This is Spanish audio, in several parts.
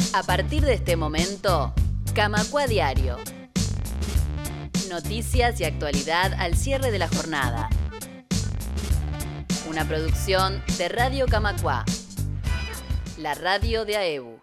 A partir de este momento, Camacuá Diario. Noticias y actualidad al cierre de la jornada. Una producción de Radio Camacuá, la radio de AEBU.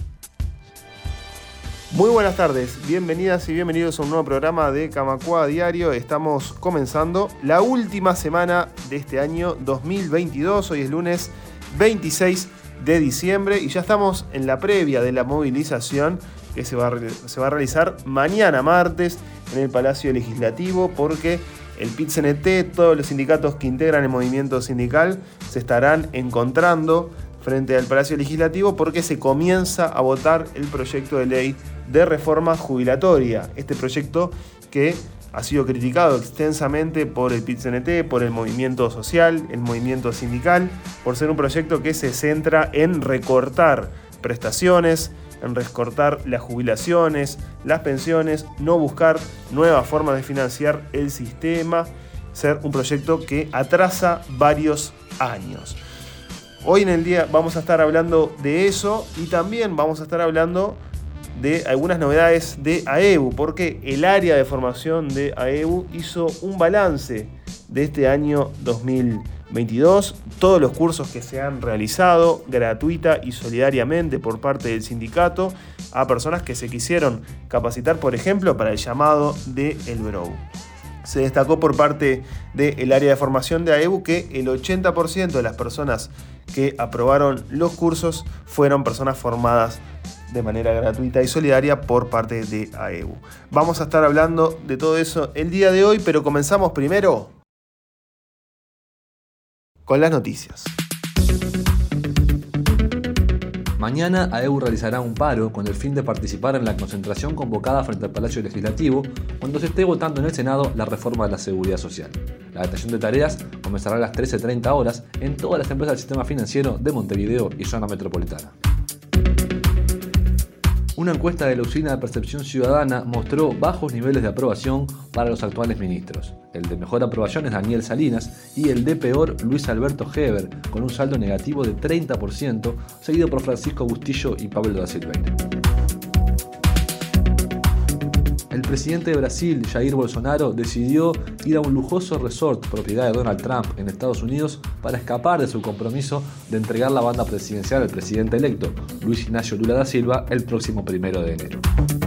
Muy buenas tardes, bienvenidas y bienvenidos a un nuevo programa de Camacuá Diario. Estamos comenzando la última semana de este año 2022. Hoy es lunes 26 de diciembre y ya estamos en la previa de la movilización que se va a realizar mañana martes en el Palacio Legislativo, porque el PIT-CNT, todos los sindicatos que integran el movimiento sindical se estarán encontrando frente al Palacio Legislativo porque se comienza a votar el proyecto de ley de reforma jubilatoria. Este proyecto que ha sido criticado extensamente por el PIT-CNT, por el movimiento social, el movimiento sindical, por ser un proyecto que se centra en recortar prestaciones, en recortar las jubilaciones, las pensiones, no buscar nuevas formas de financiar el sistema, ser un proyecto que atrasa varios años. Hoy en el día vamos a estar hablando de eso y también vamos a estar hablando de algunas novedades de AEBU, porque el área de formación de AEBU hizo un balance de este año 2022, todos los cursos que se han realizado gratuita y solidariamente por parte del sindicato a personas que se quisieron capacitar, por ejemplo, para el llamado del BROU. Se destacó por parte del área de formación de AEBU que el 80% de las personas que aprobaron los cursos fueron personas formadas de manera gratuita y solidaria por parte de AEBU. Vamos a estar hablando de todo eso el día de hoy, pero comenzamos primero con las noticias. Mañana AEBU realizará un paro con el fin de participar en la concentración convocada frente al Palacio Legislativo cuando se esté votando en el Senado la reforma de la Seguridad Social. La datación de tareas comenzará a las 13:30 horas en todas las empresas del sistema financiero de Montevideo y zona metropolitana. Una encuesta de la Oficina de Percepción Ciudadana mostró bajos niveles de aprobación para los actuales ministros. El de mejor aprobación es Daniel Salinas y el de peor Luis Alberto Heber, con un saldo negativo de 30%, seguido por Francisco Bustillo y Pablo da Silveira. El presidente de Brasil, Jair Bolsonaro, decidió ir a un lujoso resort propiedad de Donald Trump en Estados Unidos para escapar de su compromiso de entregar la banda presidencial al presidente electo, Luis Ignacio Lula da Silva, el próximo 1 de enero.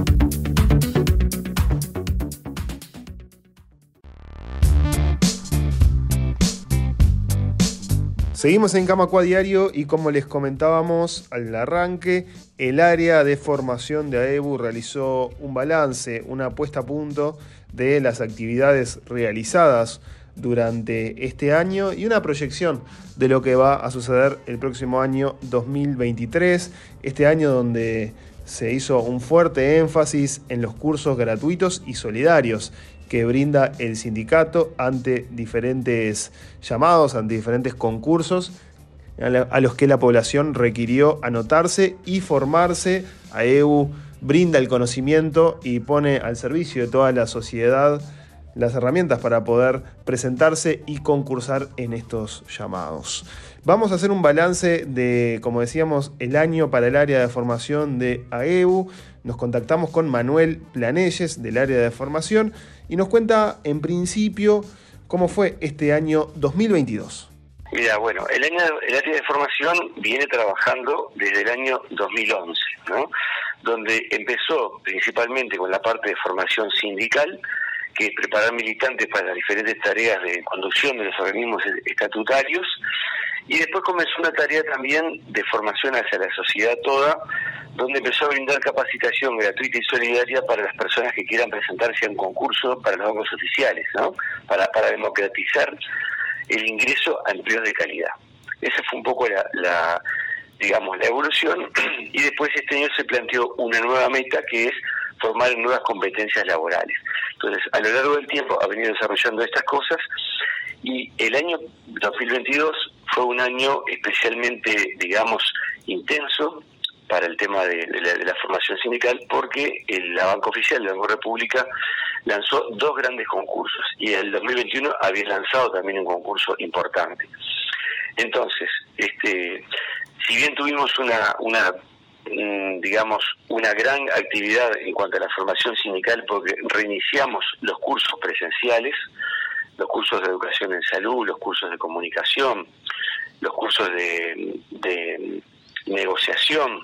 Seguimos en Camacuá Diario y como les comentábamos al arranque, el área de formación de AEBU realizó un balance, una puesta a punto de las actividades realizadas durante este año y una proyección de lo que va a suceder el próximo año 2023, este año donde se hizo un fuerte énfasis en los cursos gratuitos y solidarios que brinda el sindicato ante diferentes llamados, ante diferentes concursos a los que la población requirió anotarse y formarse. AEBU brinda el conocimiento y pone al servicio de toda la sociedad las herramientas para poder presentarse y concursar en estos llamados. Vamos a hacer un balance de, como decíamos, el año para el área de formación de AEBU. Nos contactamos con Manuel Planelles del área de formación y nos cuenta en principio cómo fue este año 2022. Mira, bueno, el área de formación viene trabajando desde el año 2011, ¿no? Donde empezó principalmente con la parte de formación sindical, que es preparar militantes para las diferentes tareas de conducción de los organismos estatutarios, y después comenzó una tarea también de formación hacia la sociedad toda, donde empezó a brindar capacitación gratuita y solidaria para las personas que quieran presentarse a un concurso para los bancos oficiales, ¿no? Para democratizar el ingreso a empleos de calidad. Esa fue un poco la evolución, y después este año se planteó una nueva meta que es formar en nuevas competencias laborales. Entonces, a lo largo del tiempo ha venido desarrollando estas cosas y el año 2022 fue un año especialmente, intenso para el tema de la formación sindical, porque la Banca Oficial, la Banco República, lanzó 2 grandes concursos y el 2021 había lanzado también un concurso importante. Entonces, si bien tuvimos una digamos, una gran actividad en cuanto a la formación sindical, porque reiniciamos los cursos presenciales, los cursos de educación en salud, los cursos de comunicación, los cursos de negociación,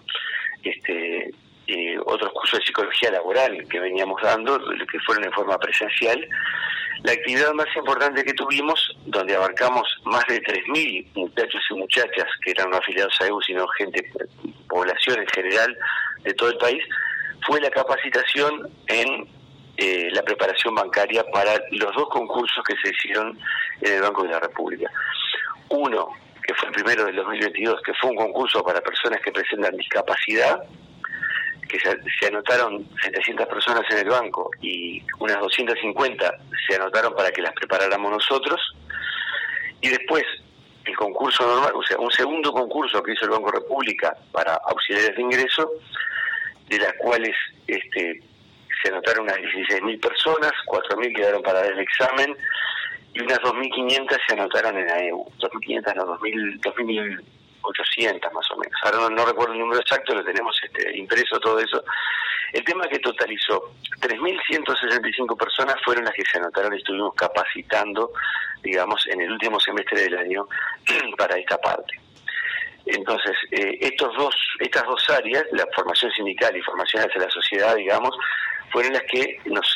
otros cursos de psicología laboral que veníamos dando, que fueron en forma presencial. La actividad más importante que tuvimos, donde abarcamos más de 3.000 muchachos y muchachas que eran no afiliados a AEU, sino población en general de todo el país, fue la capacitación en la preparación bancaria para los 2 concursos que se hicieron en el Banco de la República. Uno, que fue el primero del 2022, que fue un concurso para personas que presentan discapacidad, que se anotaron 700 personas en el banco y unas 250 se anotaron para que las preparáramos nosotros. Y después el concurso normal, o sea, un segundo concurso que hizo el Banco República para auxiliares de ingreso, de las cuales se anotaron unas 16.000 personas, 4.000 quedaron para dar el examen y unas 2.500 se anotaron en AEU. 2.500 no, 2.800 más o menos. Ahora no recuerdo el número exacto, lo tenemos impreso todo eso. El tema que totalizó 3.165 personas fueron las que se anotaron y estuvimos capacitando, digamos, en el último semestre del año para esta parte. Entonces, estas dos áreas, la formación sindical y formación hacia la sociedad, digamos, fueron las que nos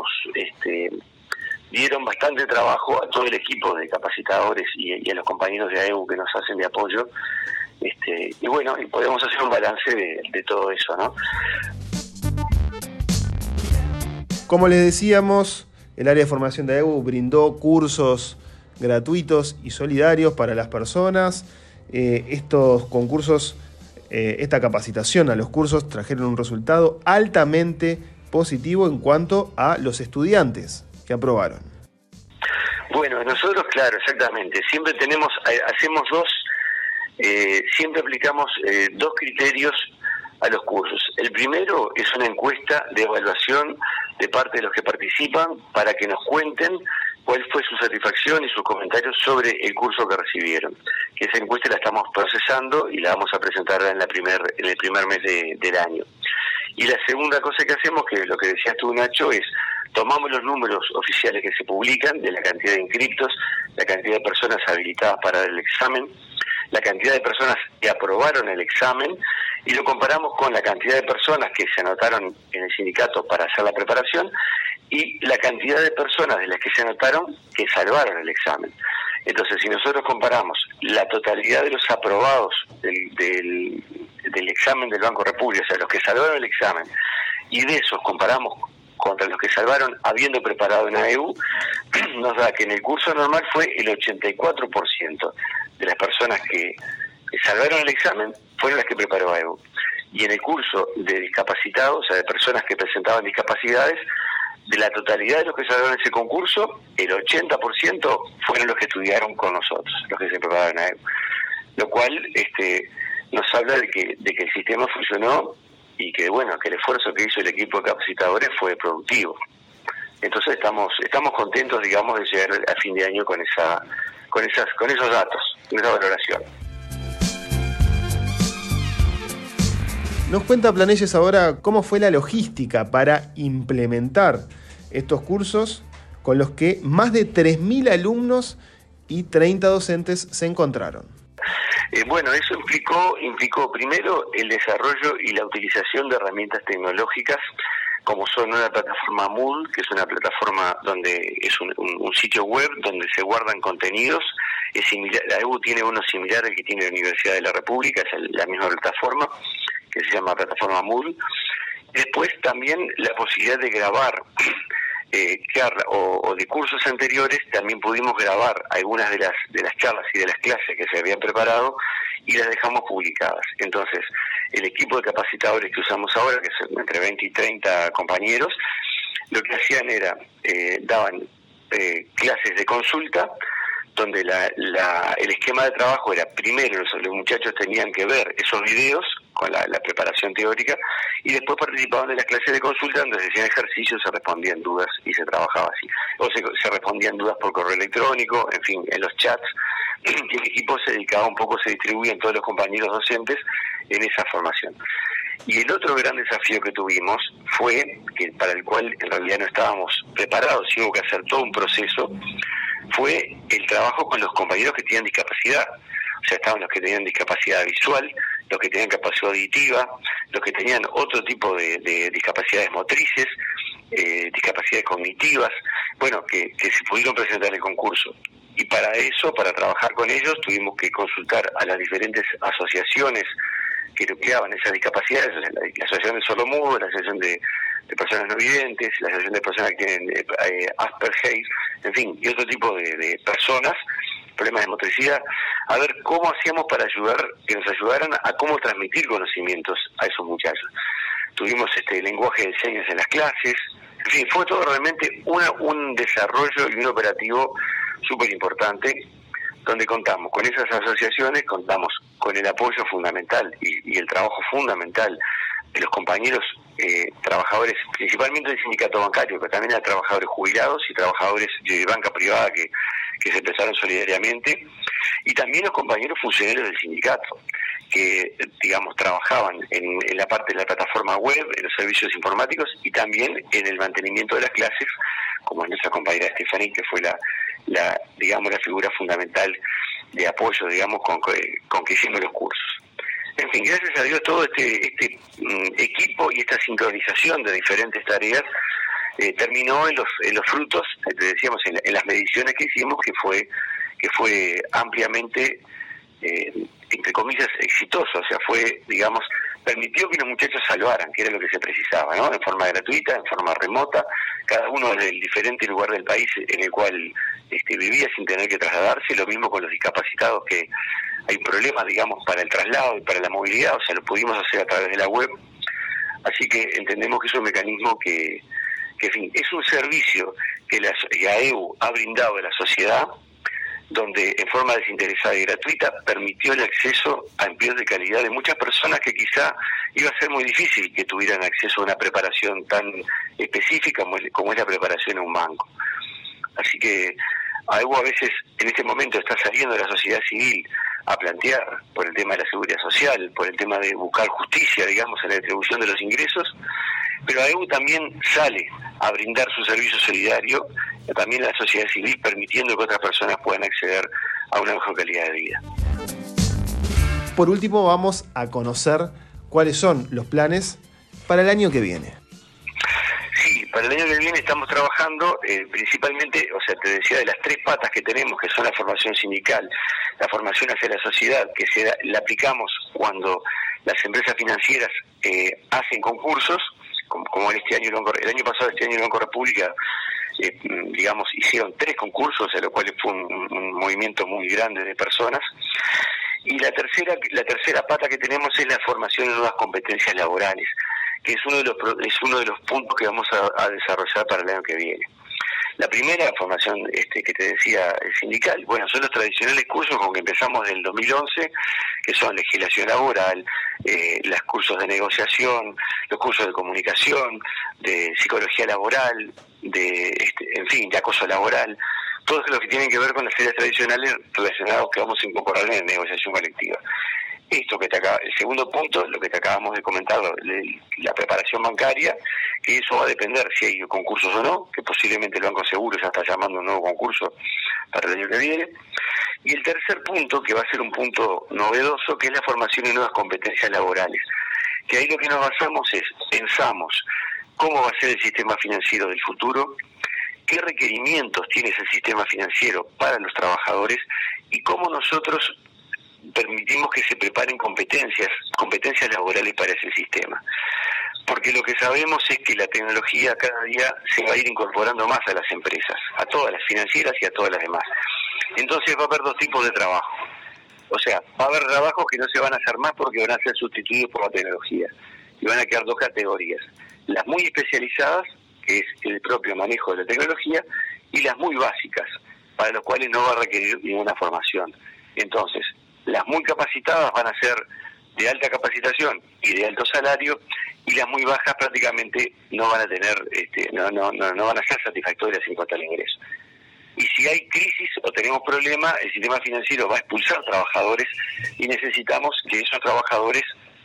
dieron bastante trabajo a todo el equipo de capacitadores y a los compañeros de AEU que nos hacen de apoyo. Y bueno, y podemos hacer un balance de todo eso, ¿no? Como les decíamos, el área de formación de AEU brindó cursos gratuitos y solidarios para las personas. Estos concursos, esta capacitación a los cursos trajeron un resultado altamente positivo en cuanto a los estudiantes que aprobaron. Bueno, nosotros, claro, exactamente, siempre siempre aplicamos 2 criterios a los cursos. El primero es una encuesta de evaluación de parte de los que participan para que nos cuenten cuál fue su satisfacción y sus comentarios sobre el curso que recibieron. Que esa encuesta la estamos procesando y la vamos a presentar en el primer mes del año. Y la segunda cosa que hacemos, que es lo que decías tú, Nacho, es tomamos los números oficiales que se publican de la cantidad de inscriptos, la cantidad de personas habilitadas para dar el examen, la cantidad de personas que aprobaron el examen, y lo comparamos con la cantidad de personas que se anotaron en el sindicato para hacer la preparación y la cantidad de personas de las que se anotaron que salvaron el examen. Entonces, si nosotros comparamos la totalidad de los aprobados del examen del Banco República, o sea, los que salvaron el examen, y de esos comparamos contra los que salvaron habiendo preparado en AEU, nos da que en el curso normal fue el 84% de las personas que salvaron el examen fueron las que preparó AEU. Y en el curso de discapacitados, o sea, de personas que presentaban discapacidades, de la totalidad de los que salvaron ese concurso, el 80% fueron los que estudiaron con nosotros, los que se prepararon en AEU. Lo cual nos habla de que el sistema funcionó y que bueno, que el esfuerzo que hizo el equipo de capacitadores fue productivo. Entonces estamos contentos, digamos, de llegar a fin de año con esos datos, con esa valoración. Nos cuenta Planelles ahora cómo fue la logística para implementar estos cursos con los que más de 3.000 alumnos y 30 docentes se encontraron. Bueno, eso implicó primero el desarrollo y la utilización de herramientas tecnológicas como son una plataforma Moodle, que es una plataforma donde es un sitio web donde se guardan contenidos. Es similar, la AEU tiene uno similar al que tiene la Universidad de la República, es la misma plataforma, que se llama plataforma Moodle. Después también la posibilidad de grabar charlas o de cursos anteriores. También pudimos grabar algunas de las charlas y de las clases que se habían preparado y las dejamos publicadas. Entonces, el equipo de capacitadores que usamos ahora, que son entre 20 y 30 compañeros, lo que hacían era, daban clases de consulta, donde el esquema de trabajo era, primero los muchachos tenían que ver esos videos con la preparación teórica, y después participaban de las clases de consulta donde se hacían ejercicios, se respondían dudas y se trabajaba así. O se respondían dudas por correo electrónico, en fin, en los chats. Y el equipo se dedicaba un poco, se distribuían todos los compañeros docentes en esa formación. Y el otro gran desafío que tuvimos fue, que para el cual en realidad no estábamos preparados, y hubo que hacer todo un proceso, fue el trabajo con los compañeros que tenían discapacidad. O sea, estaban los que tenían discapacidad visual, los que tenían capacidad auditiva, los que tenían otro tipo de discapacidades motrices, discapacidades cognitivas, bueno, que se pudieron presentar en el concurso. Y para eso, para trabajar con ellos, tuvimos que consultar a las diferentes asociaciones que nucleaban esas discapacidades, la Asociación de Sordomudos, la Asociación de Personas No Videntes, la Asociación de Personas que tienen Asperger, en fin, y otro tipo de personas, problemas de motricidad, a ver cómo hacíamos para que nos ayudaran a cómo transmitir conocimientos a esos muchachos. Tuvimos lenguaje de señas en las clases, en fin, fue todo realmente un desarrollo y un operativo súper importante, donde contamos con esas asociaciones, contamos con el apoyo fundamental y el trabajo fundamental de los compañeros trabajadores, principalmente del sindicato bancario, pero también de trabajadores jubilados y trabajadores de banca privada que se empezaron solidariamente, y también los compañeros funcionarios del sindicato, que, digamos, trabajaban en la parte de la plataforma web, en los servicios informáticos y también en el mantenimiento de las clases, como nuestra compañera Estefanía, que fue la figura fundamental de apoyo, digamos, con que hicimos los cursos. En fin, gracias a Dios todo este equipo y esta sincronización de diferentes tareas terminó en los frutos, te decíamos, en las mediciones que hicimos, que fue ampliamente, entre comillas, exitoso. O sea, permitió que los muchachos salvaran, que era lo que se precisaba, ¿no? En forma gratuita, en forma remota, cada uno desde el diferente lugar del país en el cual vivía sin tener que trasladarse. Lo mismo con los discapacitados, que hay problemas, digamos, para el traslado y para la movilidad, o sea, lo pudimos hacer a través de la web. Así que entendemos que es un mecanismo que en fin, es un servicio que la AEU ha brindado a la sociedad, donde en forma desinteresada y gratuita permitió el acceso a empleos de calidad de muchas personas que quizá iba a ser muy difícil que tuvieran acceso a una preparación tan específica como es la preparación en un banco. Así que AEU a veces en este momento está saliendo de la sociedad civil a plantear por el tema de la seguridad social, por el tema de buscar justicia, digamos, en la distribución de los ingresos, pero AEU también sale a brindar su servicio solidario también a la sociedad civil, permitiendo que otras personas puedan acceder a una mejor calidad de vida. Por último, vamos a conocer cuáles son los planes para el año que viene. Sí, para el año que viene estamos trabajando principalmente, o sea, te decía, de las tres patas que tenemos, que son la formación sindical, la formación hacia la sociedad, que la aplicamos cuando las empresas financieras hacen concursos, como el año pasado, este año el Banco República, digamos, hicieron 3 concursos, a lo cual fue un movimiento muy grande de personas. Y la tercera pata que tenemos es la formación de nuevas competencias laborales, que es uno de los puntos que vamos a desarrollar para el año que viene. La primera formación que te decía, sindical, bueno, son los tradicionales cursos con que empezamos del 2011, que son legislación laboral, los cursos de negociación, los cursos de comunicación, de psicología laboral, en fin, de acoso laboral, todos los que tienen que ver con las áreas tradicionales relacionados que vamos a incorporar en negociación colectiva. El segundo punto, lo que te acabamos de comentar, la preparación bancaria, que eso va a depender si hay concursos o no, que posiblemente el Banco Seguro ya está llamando un nuevo concurso para el año que viene. Y el tercer punto, que va a ser un punto novedoso, que es la formación de nuevas competencias laborales, que ahí lo que nos basamos pensamos cómo va a ser el sistema financiero del futuro, qué requerimientos tiene ese sistema financiero para los trabajadores y cómo nosotros permitimos que se preparen competencias laborales para ese sistema. Porque lo que sabemos es que la tecnología cada día se va a ir incorporando más a las empresas, a todas las financieras y a todas las demás. Entonces va a haber 2 tipos de trabajo. O sea, va a haber trabajos que no se van a hacer más porque van a ser sustituidos por la tecnología. Y van a quedar 2 categorías. Las muy especializadas, que es el propio manejo de la tecnología, y las muy básicas, para los cuales no va a requerir ninguna formación. Entonces, las muy capacitadas van a ser de alta capacitación y de alto salario, y las muy bajas prácticamente no van a tener, no van a ser satisfactorias en cuanto al ingreso. Y si hay crisis o tenemos problemas, el sistema financiero va a expulsar trabajadores y necesitamos que esos trabajadores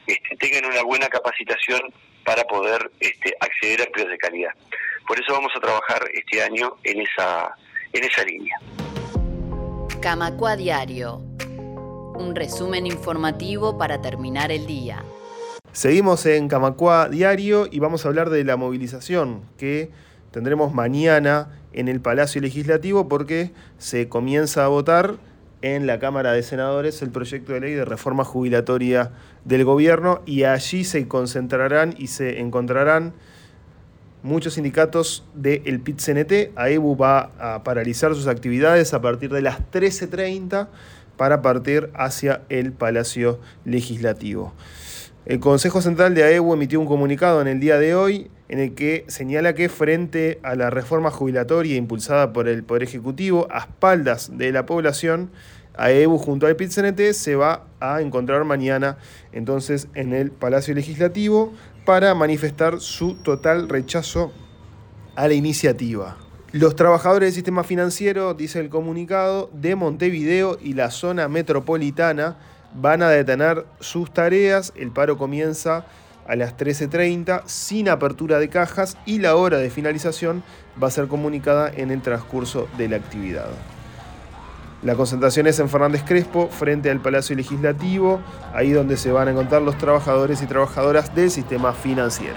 tengan una buena capacitación para poder acceder a empleos de calidad. Por eso vamos a trabajar este año en esa línea. Camacua Diario. Un resumen informativo para terminar el día. Seguimos en Camacua Diario y vamos a hablar de la movilización que tendremos mañana en el Palacio Legislativo porque se comienza a votar en la Cámara de Senadores el proyecto de ley de reforma jubilatoria del gobierno y allí se concentrarán y se encontrarán muchos sindicatos del PIT-CNT. AEBU va a paralizar sus actividades a partir de las 13:30 para partir hacia el Palacio Legislativo. El Consejo Central de AEBU emitió un comunicado en el día de hoy en el que señala que frente a la reforma jubilatoria impulsada por el Poder Ejecutivo a espaldas de la población, AEBU junto al PIT-CNT se va a encontrar mañana entonces en el Palacio Legislativo para manifestar su total rechazo a la iniciativa. Los trabajadores del sistema financiero, dice el comunicado, de Montevideo y la zona metropolitana van a detener sus tareas. El paro comienza a las 13:30 sin apertura de cajas y la hora de finalización va a ser comunicada en el transcurso de la actividad. La concentración es en Fernández Crespo, frente al Palacio Legislativo, ahí donde se van a encontrar los trabajadores y trabajadoras del sistema financiero.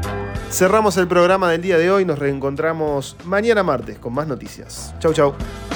Cerramos el programa del día de hoy, nos reencontramos mañana martes con más noticias. Chau, chau.